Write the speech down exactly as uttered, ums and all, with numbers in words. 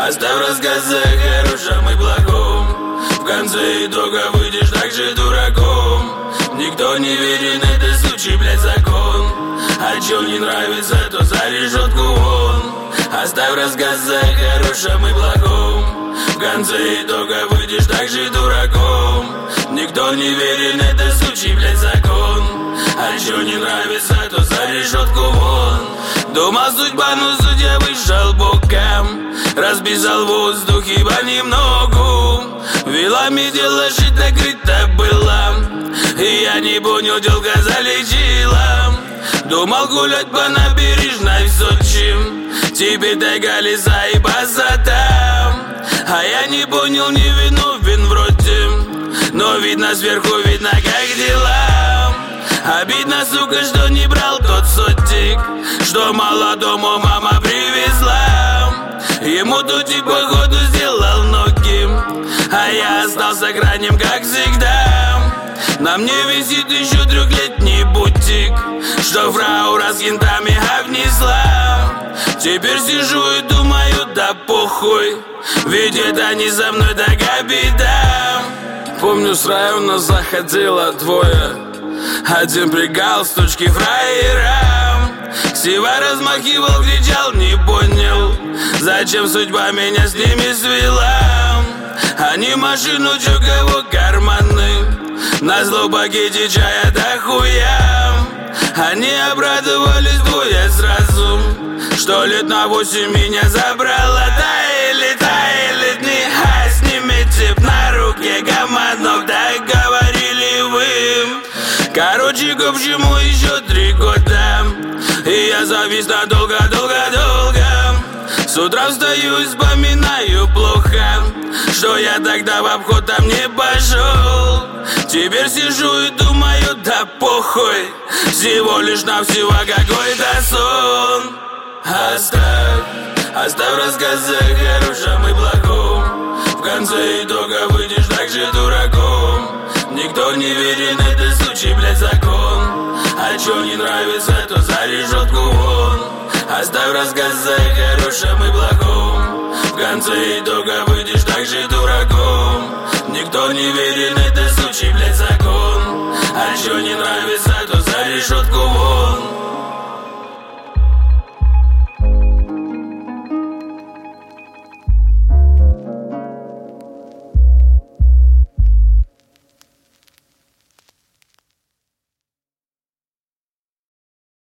Оставь рассказы о хорошем и плохом. В конце итога выйдешь так же дураком. Никто не верит, это сучий, блядь, закон. А чё не нравится, то за решетку вон. Оставь рассказы о хорошем и плохом. В конце итога выйдешь так же дураком. Никто не верит, это сучий, блядь, закон. А чё не нравится, то за решетку вон. Думал судьба, но судья вышел боком. Разбежал воздух, ибо немного. Вилами дело жить накрыто было. И я не понял, телка залечила. Думал гулять по набережной в Сочи. Теперь тайга, леса и босота. А я не понял, не виновен вроде. Но видно сверху, видно как дела. Обидно, сука, что не брал тот сотик, что молодому мама привезла. Ему тут и походу сделал ноги, а я остался крайним, как всегда. На мне висит еще трехлетний бутик, что фрау раз кентами обнесла. Теперь сижу и думаю, да похуй, ведь это не за мной такая беда. Помню, с района заходило двое. Один при галстучке фраера. Ксива размахивал, кричал, не понял, зачем судьба меня с ними свела. Они машину, чё кого карманы, назло пакете чая до хуя. Они обрадовались двое сразу, что лет на восемь меня забрала. Таяли, таяли дни, а с ними тип на руке командов, так говорили вы. Короче, к общему еще три года, и я завис на долго-долго-долго. С утра встаю и вспоминаю плохо, что я тогда в обход там не пошел. Теперь сижу и думаю, да похуй, всего лишь навсего какой-то сон. Оставь, оставь рассказы о хорошем и плохом. В конце итога выйдешь так же дураком. Никто не верит, это сучий, блядь, закон. А чё не нравится, то за решетку вон. Оставь рассказы о хорошем и плохом. В конце итога выйдешь так же дураком. Никто не верит, это сучий, блядь, закон. А чё не нравится, то за решетку вон.